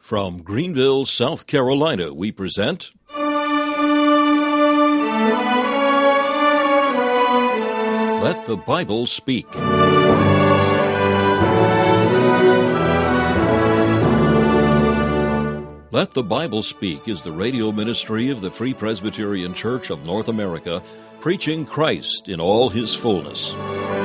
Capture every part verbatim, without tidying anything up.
From Greenville, South Carolina, we present Let the Bible Speak. Let the Bible Speak is the radio ministry of the Free Presbyterian Church of North America, preaching Christ in all His fullness.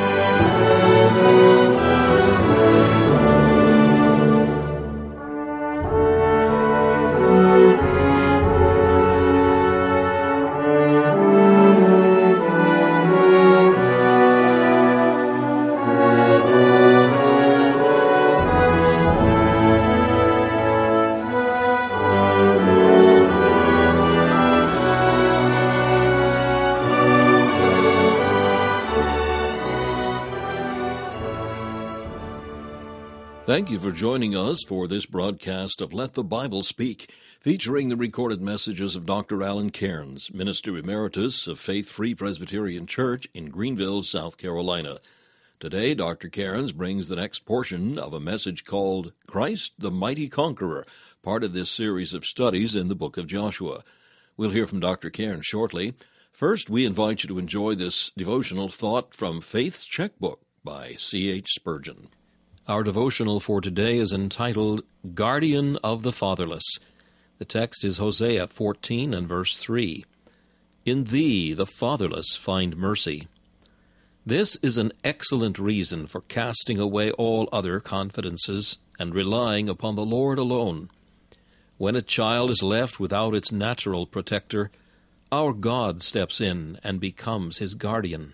Thank you for joining us for this broadcast of Let the Bible Speak, featuring the recorded messages of Doctor Alan Cairns, Minister Emeritus of Faith Free Presbyterian Church in Greenville, South Carolina. Today, Doctor Cairns brings the next portion of a message called Christ the Mighty Conqueror, part of this series of studies in the book of Joshua. We'll hear from Doctor Cairns shortly. First, we invite you to enjoy this devotional thought from Faith's Checkbook by C H Spurgeon. Our devotional for today is entitled, Guardian of the Fatherless. The text is Hosea fourteen and verse three. In thee the fatherless find mercy. This is an excellent reason for casting away all other confidences and relying upon the Lord alone. When a child is left without its natural protector, our God steps in and becomes his guardian.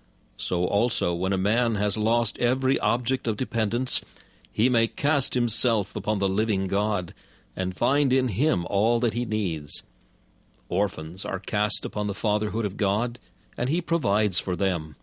So also, when a man has lost every object of dependence, he may cast himself upon the living God and find in him all that he needs. Orphans are cast upon the fatherhood of God, and he provides for them.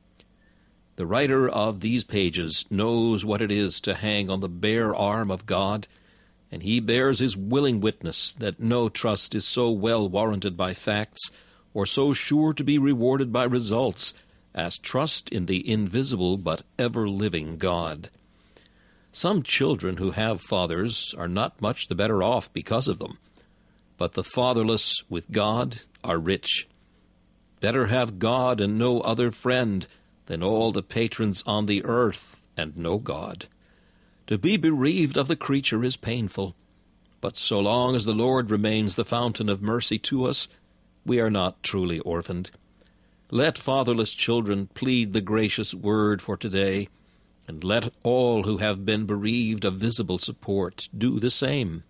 The writer of these pages knows what it is to hang on the bare arm of God, and he bears his willing witness that no trust is so well warranted by facts or so sure to be rewarded by results as trust in the invisible but ever-living God. Some children who have fathers are not much the better off because of them, but the fatherless with God are rich. Better have God and no other friend than all the patrons on the earth and no God. To be bereaved of the creature is painful, but so long as the Lord remains the fountain of mercy to us, we are not truly orphaned. Let fatherless children plead the gracious word for today, and let all who have been bereaved of visible support do the same.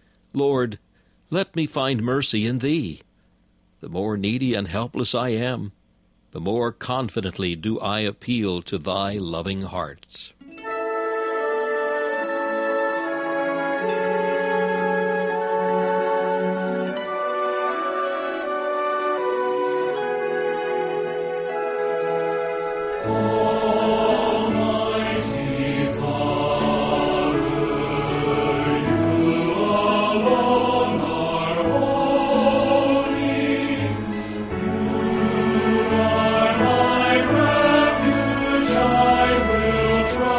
Lord, let me find mercy in Thee. The more needy and helpless I am, the more confidently do I appeal to Thy loving heart. Try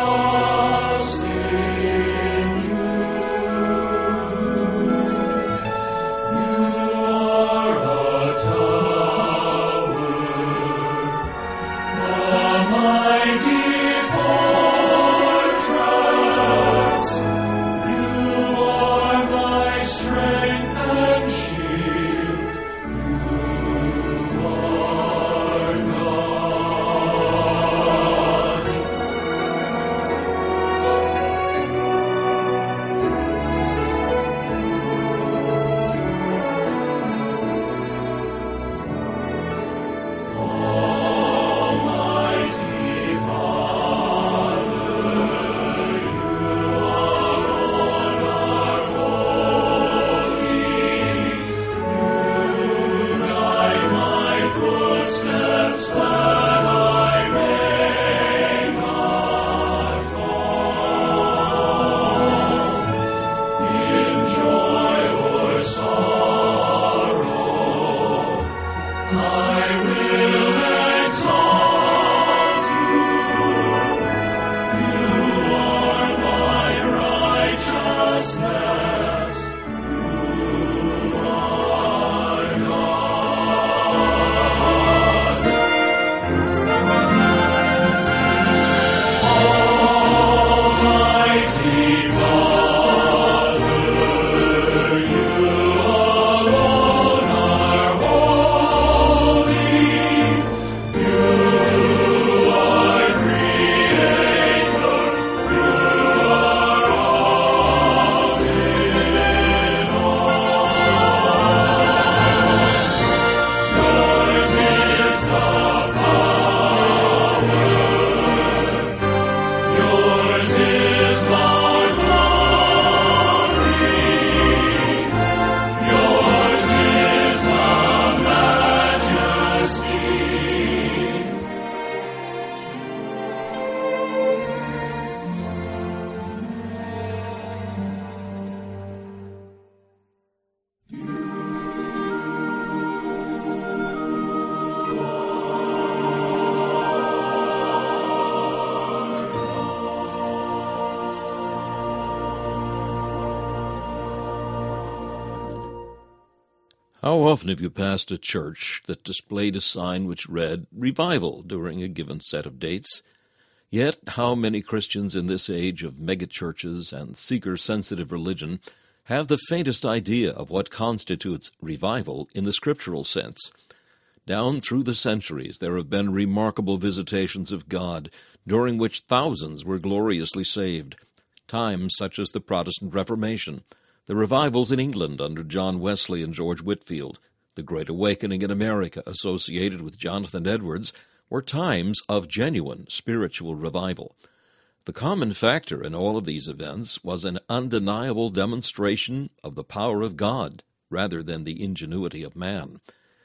How often have you passed a church that displayed a sign which read "Revival" during a given set of dates? Yet how many Christians in this age of megachurches and seeker-sensitive religion have the faintest idea of what constitutes revival in the scriptural sense? Down through the centuries there have been remarkable visitations of God, during which thousands were gloriously saved. Times such as the Protestant Reformation, the revivals in England under John Wesley and George Whitefield, the Great Awakening in America associated with Jonathan Edwards, were times of genuine spiritual revival. The common factor in all of these events was an undeniable demonstration of the power of God rather than the ingenuity of man.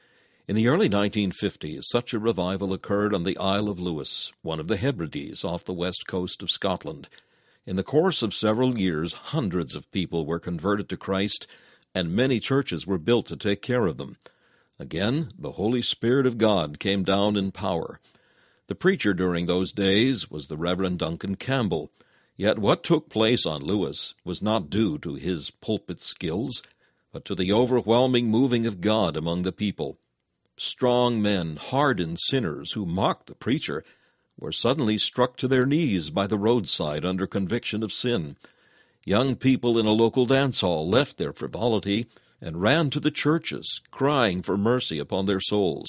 In the early nineteen fifties, such a revival occurred on the Isle of Lewis, one of the Hebrides off the west coast of Scotland. In the course of several years, hundreds of people were converted to Christ, and many churches were built to take care of them. Again, the Holy Spirit of God came down in power. The preacher during those days was the Reverend Duncan Campbell. Yet what took place on Lewis was not due to his pulpit skills, but to the overwhelming moving of God among the people. Strong men, hardened sinners who mocked the preacher, were suddenly struck to their knees by the roadside under conviction of sin. Young people in a local dance hall left their frivolity and ran to the churches, crying for mercy upon their souls.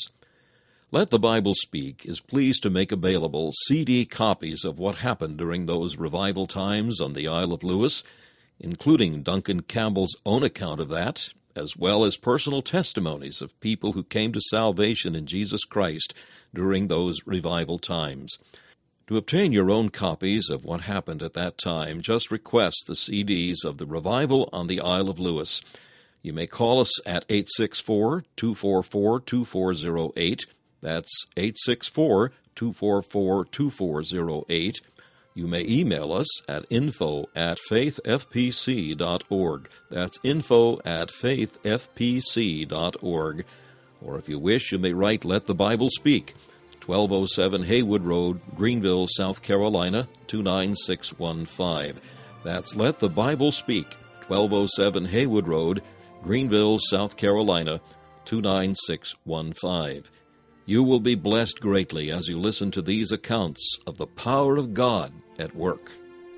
Let the Bible Speak is pleased to make available C D copies of what happened during those revival times on the Isle of Lewis, including Duncan Campbell's own account of that, as well as personal testimonies of people who came to salvation in Jesus Christ during those revival times. To obtain your own copies of what happened at that time, just request the C Ds of the Revival on the Isle of Lewis. You may call us at eight six four, two four four, two four zero eight. That's eight six four, two four four, two four zero eight. You may email us at info at faith f p c dot org. That's info at faith f p c dot org. Or if you wish, you may write Let the Bible Speak, twelve oh seven Haywood Road, Greenville, South Carolina, two nine six one five. That's Let the Bible Speak, twelve oh seven Haywood Road, Greenville, South Carolina, two nine six one five. You will be blessed greatly as you listen to these accounts of the power of God at work.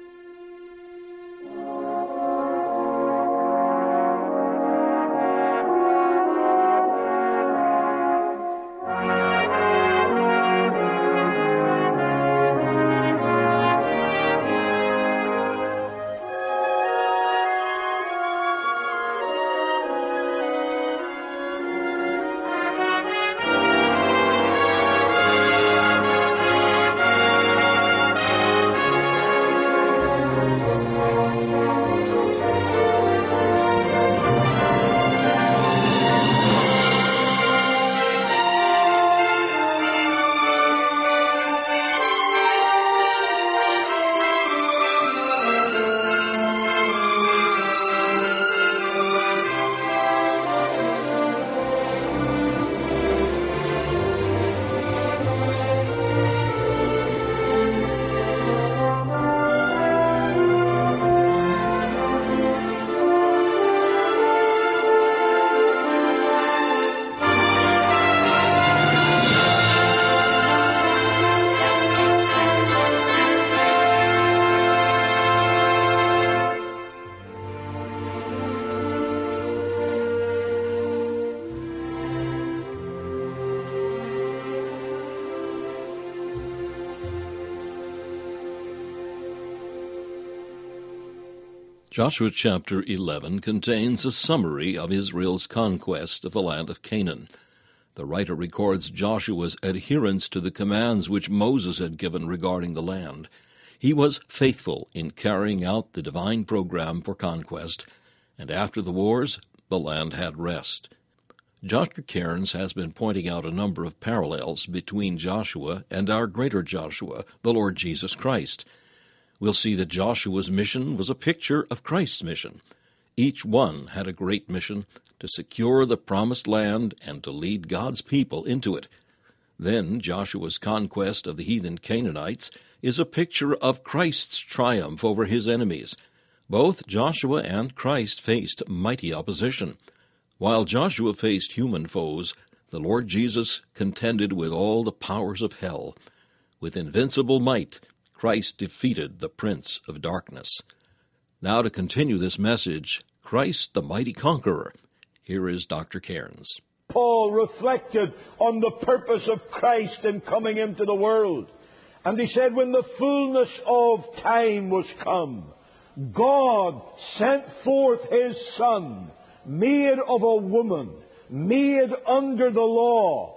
Joshua chapter eleven contains a summary of Israel's conquest of the land of Canaan. The writer records Joshua's adherence to the commands which Moses had given regarding the land. He was faithful in carrying out the divine program for conquest, and after the wars, the land had rest. Doctor Cairns has been pointing out a number of parallels between Joshua and our greater Joshua, the Lord Jesus Christ. We'll see that Joshua's mission was a picture of Christ's mission. Each one had a great mission to secure the promised land and to lead God's people into it. Then Joshua's conquest of the heathen Canaanites is a picture of Christ's triumph over his enemies. Both Joshua and Christ faced mighty opposition. While Joshua faced human foes, the Lord Jesus contended with all the powers of hell. With invincible might, Christ defeated the prince of darkness. Now to continue this message, Christ the mighty conqueror, here is Doctor Cairns. Paul reflected on the purpose of Christ in coming into the world. And he said, when the fullness of time was come, God sent forth His Son, made of a woman, made under the law,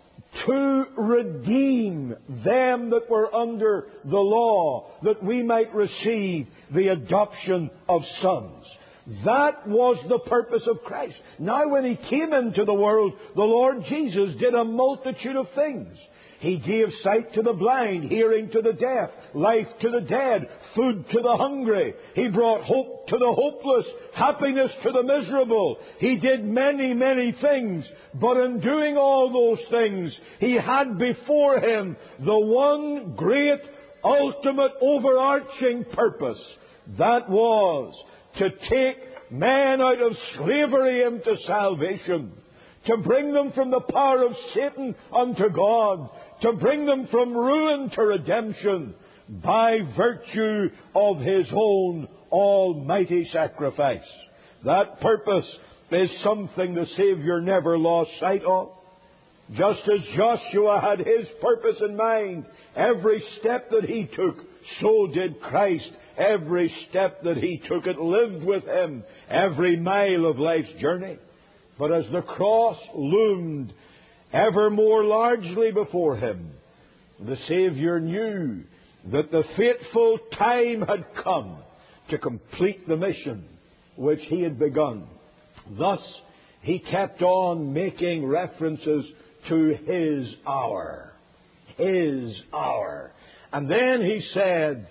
to redeem them that were under the law, that we might receive the adoption of sons. That was the purpose of Christ. Now when He came into the world, the Lord Jesus did a multitude of things. He gave sight to the blind, hearing to the deaf, life to the dead, food to the hungry. He brought hope to the hopeless, happiness to the miserable. He did many, many things. But in doing all those things, He had before Him the one great, ultimate, overarching purpose. That was to take man out of slavery into salvation, to bring them from the power of Satan unto God, to bring them from ruin to redemption by virtue of His own almighty sacrifice. That purpose is something the Savior never lost sight of. Just as Joshua had his purpose in mind, every step that he took, so did Christ. Every step that He took, it lived with Him every mile of life's journey. But as the cross loomed ever more largely before Him, the Savior knew that the fateful time had come to complete the mission which He had begun. Thus, He kept on making references to His hour. His hour. And then He said,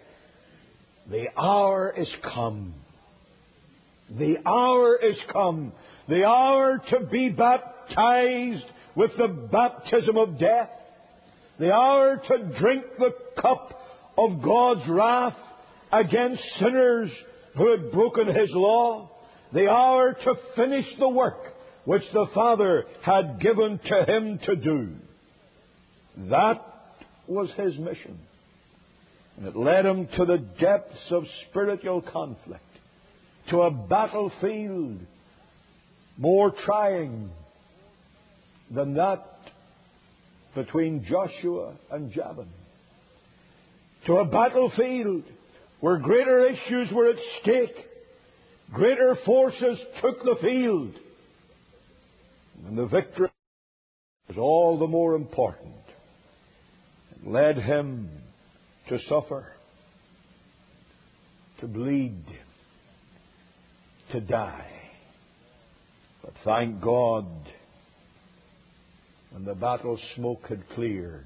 the hour is come. The hour is come. The hour to be baptized with the baptism of death. The hour to drink the cup of God's wrath against sinners who had broken His law. The hour to finish the work which the Father had given to Him to do. That was His mission. And it led Him to the depths of spiritual conflict, to a battlefield more trying than that between Joshua and Jabin, to a battlefield where greater issues were at stake, greater forces took the field, and the victory was all the more important. It led Him to suffer, to bleed, to die. But thank God, when the battle smoke had cleared,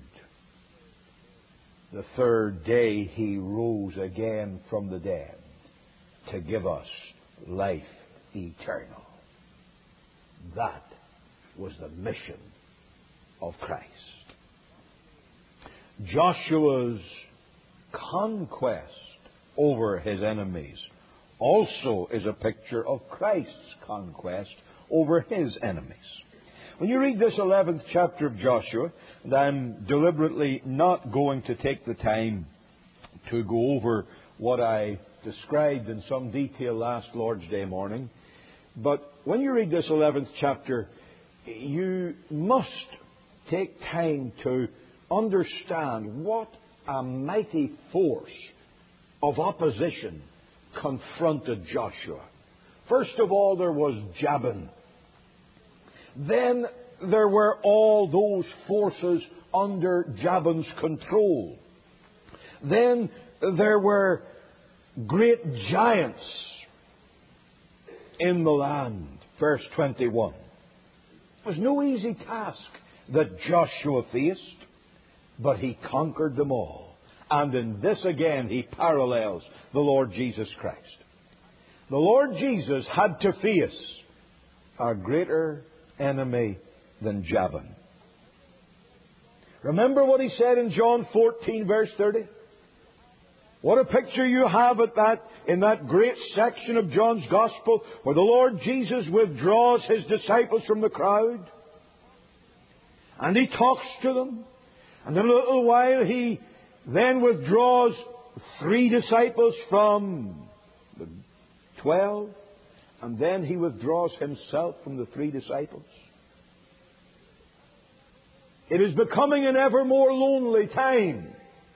the third day He rose again from the dead to give us life eternal. That was the mission of Christ. Joshua's conquest over his enemies also is a picture of Christ's conquest over His enemies. When you read this eleventh chapter of Joshua, and I'm deliberately not going to take the time to go over what I described in some detail last Lord's Day morning, but when you read this eleventh chapter, you must take time to understand what a mighty force of opposition confronted Joshua. First of all, there was Jabin. Then there were all those forces under Jabin's control. Then there were great giants in the land. Verse twenty-one. It was no easy task that Joshua faced, but he conquered them all. And in this again he parallels the Lord Jesus Christ. The Lord Jesus had to face a greater enemy than Jabin. Remember what He said in John fourteen, verse thirty? What a picture you have at that, in that great section of John's Gospel where the Lord Jesus withdraws His disciples from the crowd. And He talks to them. And in a little while He then withdraws three disciples from the twelve. And then He withdraws Himself from the three disciples. It is becoming an ever more lonely time.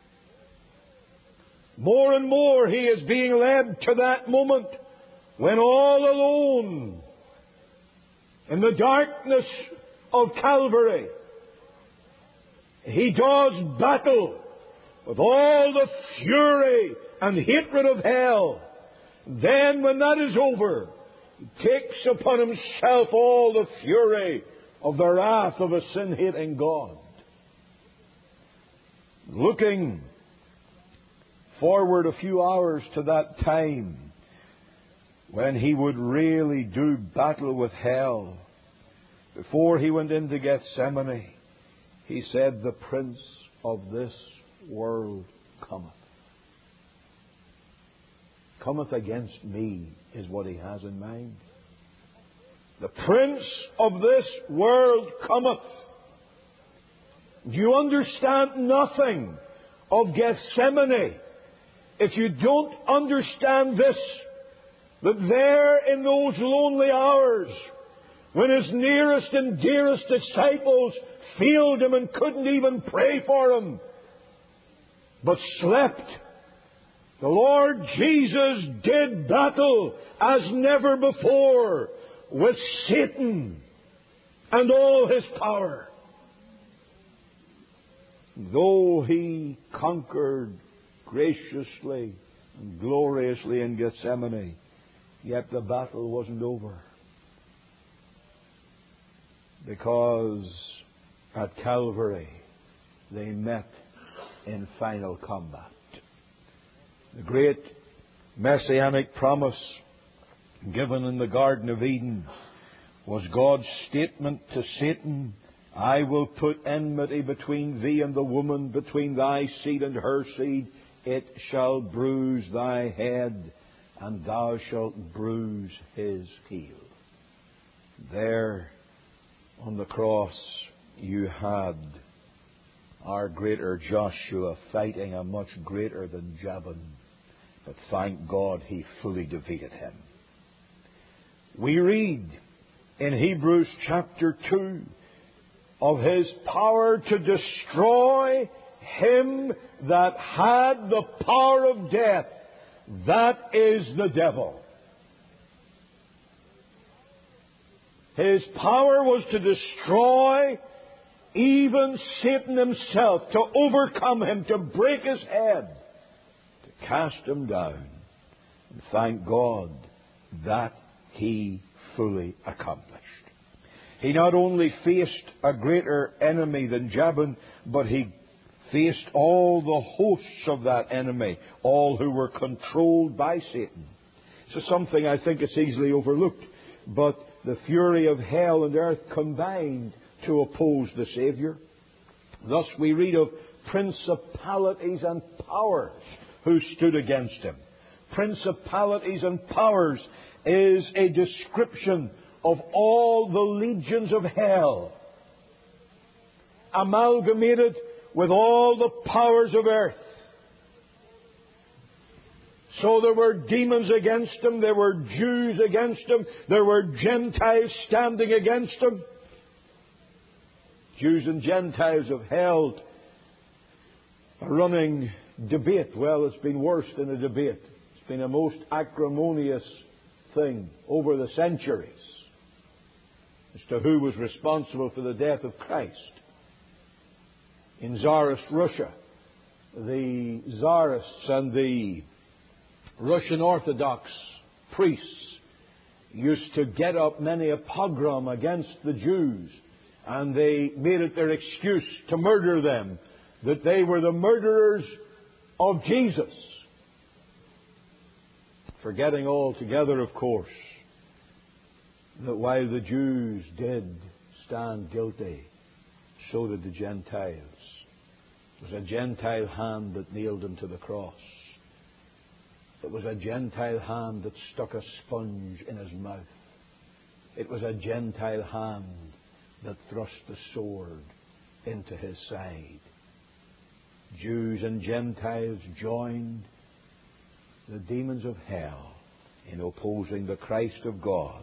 More and more He is being led to that moment when all alone in the darkness of Calvary He does battle with all the fury and hatred of hell. Then when that is over, He takes upon Himself all the fury of the wrath of a sin-hating God. Looking forward a few hours to that time when He would really do battle with hell, before He went into Gethsemane, He said, "The prince of this world cometh." Cometh against me is what He has in mind. The prince of this world cometh. You understand nothing of Gethsemane if you don't understand this, that there in those lonely hours, when His nearest and dearest disciples failed Him and couldn't even pray for Him, but slept, the Lord Jesus did battle as never before with Satan and all his power. Though He conquered graciously and gloriously in Gethsemane, yet the battle wasn't over. Because at Calvary they met in final combat. The great messianic promise given in the Garden of Eden was God's statement to Satan, "I will put enmity between thee and the woman, between thy seed and her seed. It shall bruise thy head, and thou shalt bruise his heel." There on the cross you had our greater Joshua fighting a much greater than Jabin. But thank God He fully defeated him. We read in Hebrews chapter two of His power to destroy him that had the power of death. That is the devil. His power was to destroy even Satan himself, to overcome him, to break his head, to cast him down. And thank God that He fully accomplished. He not only faced a greater enemy than Jabin, but He faced all the hosts of that enemy, all who were controlled by Satan. So something I think it's easily overlooked, but the fury of hell and earth combined to oppose the Saviour. Thus we read of principalities and powers who stood against Him. Principalities and powers is a description of all the legions of hell, amalgamated with all the powers of earth. So there were demons against Him, there were Jews against Him, there were Gentiles standing against Him. Jews and Gentiles have held a running debate. Well, it's been worse than a debate. It's been a most acrimonious thing over the centuries as to who was responsible for the death of Christ. In Tsarist Russia, the Tsarists and the Russian Orthodox priests used to get up many a pogrom against the Jews, and they made it their excuse to murder them, that they were the murderers of Jesus. Forgetting altogether, of course, that while the Jews did stand guilty, so did the Gentiles. It was a Gentile hand that nailed Him to the cross. It was a Gentile hand that stuck a sponge in his mouth. It was a Gentile hand that thrust the sword into his side. Jews and Gentiles joined the demons of hell in opposing the Christ of God.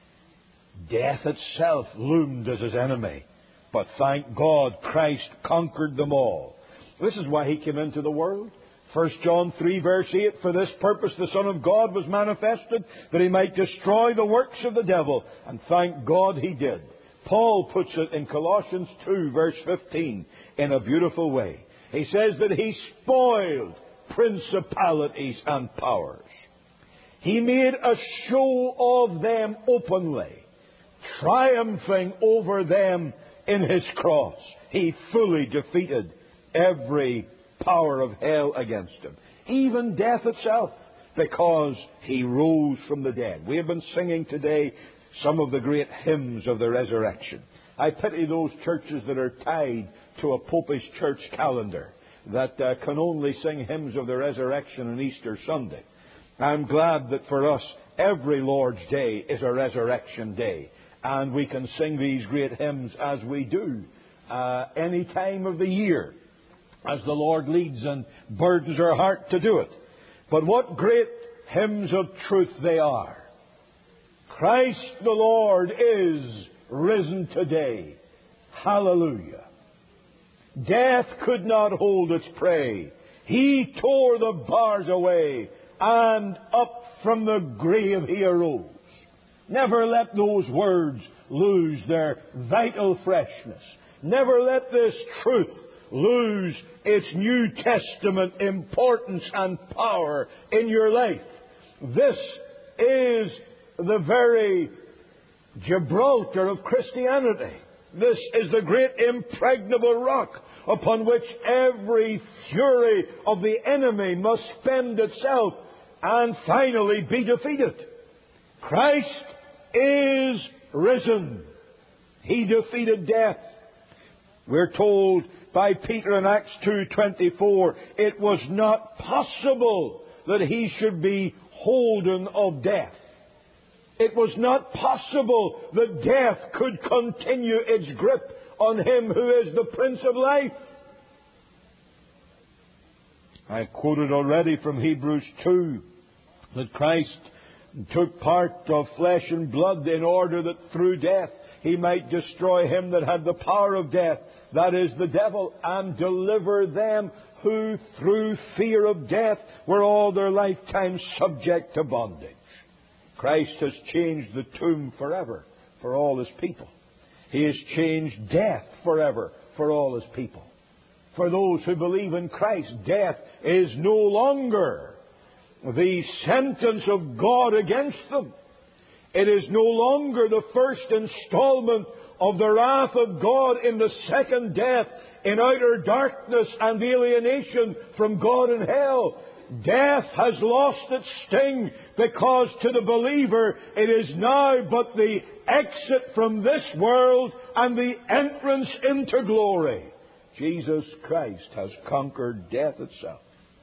Death itself loomed as his enemy, but thank God Christ conquered them all. This is why he came into the world. First John three verse eight, for this purpose the Son of God was manifested, that he might destroy the works of the devil. And thank God he did. Paul puts it in Colossians two verse fifteen in a beautiful way. He says that he spoiled principalities and powers. He made a show of them openly, triumphing over them in his cross. He fully defeated every power of hell against him, even death itself, because he rose from the dead. We have been singing today some of the great hymns of the resurrection. I pity those churches that are tied to a popish church calendar that uh, can only sing hymns of the resurrection on Easter Sunday. I'm glad that for us every Lord's Day is a resurrection day, and we can sing these great hymns as we do uh, any time of the year, as the Lord leads and burdens our heart to do it. But what great hymns of truth they are. Christ the Lord is risen today. Hallelujah. Death could not hold its prey. He tore the bars away, and up from the grave he arose. Never let those words lose their vital freshness. Never let this truth lose its New Testament importance and power in your life. This is the very Gibraltar of Christianity. This is the great impregnable rock upon which every fury of the enemy must spend itself and finally be defeated. Christ is risen. He defeated death. We're told by Peter in Acts two twenty-four, it was not possible that he should be holden of death. It was not possible that death could continue its grip on him who is the Prince of Life. I quoted already from Hebrews two that Christ took part of flesh and blood in order that through death he might destroy him that had the power of death, that is the devil, and deliver them who through fear of death were all their lifetime subject to bondage. Christ has changed the tomb forever for all his people. He has changed death forever for all his people. For those who believe in Christ, death is no longer the sentence of God against them. It is no longer the first installment of the wrath of God in the second death, in outer darkness and alienation from God in hell. Death has lost its sting, because to the believer it is now but the exit from this world and the entrance into glory. Jesus Christ has conquered death itself.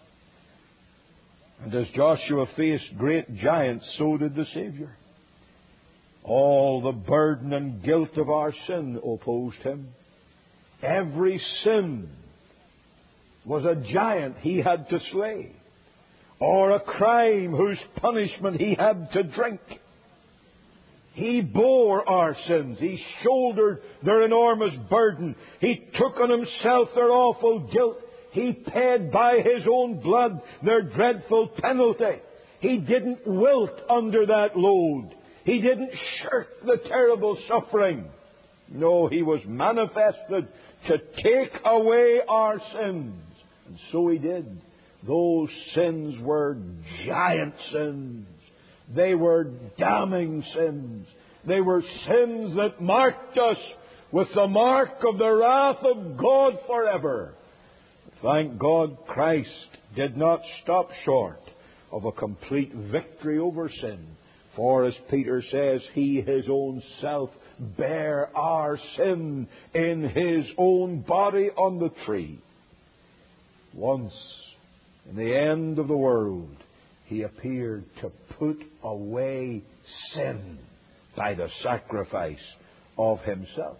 And as Joshua faced great giants, so did the Savior. All the burden and guilt of our sin opposed him. Every sin was a giant he had to slay, or a crime whose punishment he had to drink. He bore our sins. He shouldered their enormous burden. He took on himself their awful guilt. He paid by his own blood their dreadful penalty. He didn't wilt under that load. He didn't shirk the terrible suffering. No, he was manifested to take away our sins. And so he did. Those sins were giant sins. They were damning sins. They were sins that marked us with the mark of the wrath of God forever. Thank God Christ did not stop short of a complete victory over sin. For, as Peter says, He His own self bare our sin in His own body on the tree. Once, in the end of the world, He appeared to put away sin by the sacrifice of himself.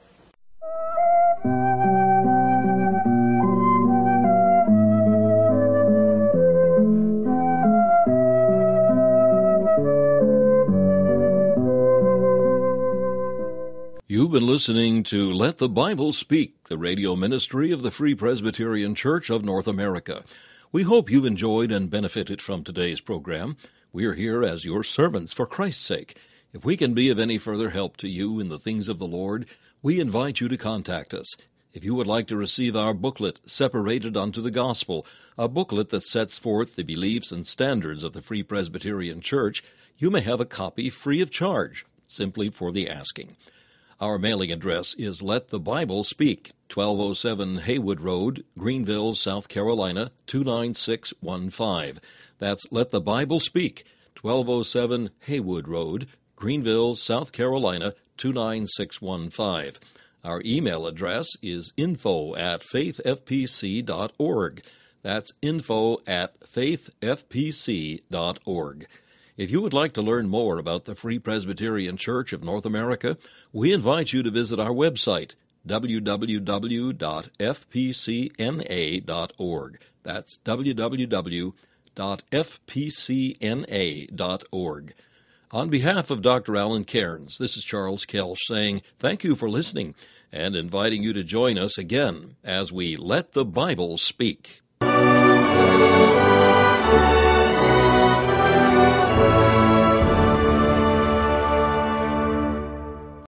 You've been listening to Let the Bible Speak, the radio ministry of the Free Presbyterian Church of North America. We hope you've enjoyed and benefited from today's program. We are here as your servants for Christ's sake. If we can be of any further help to you in the things of the Lord, we invite you to contact us. If you would like to receive our booklet, Separated unto the Gospel, a booklet that sets forth the beliefs and standards of the Free Presbyterian Church, you may have a copy free of charge, simply for the asking. Our mailing address is Let the Bible Speak, twelve oh seven Haywood Road, Greenville, South Carolina, two nine six one five. That's Let the Bible Speak, twelve oh seven Haywood Road, Greenville, South Carolina, two nine six one five. Our email address is info at faith f p c dot org. That's info at faith f p c dot org. If you would like to learn more about the Free Presbyterian Church of North America, we invite you to visit our website, w w w dot f p c n a dot org. That's w w w dot f p c n a dot org. On behalf of Doctor Alan Cairns, this is Charles Kelsch saying thank you for listening and inviting you to join us again as we Let the Bible Speak.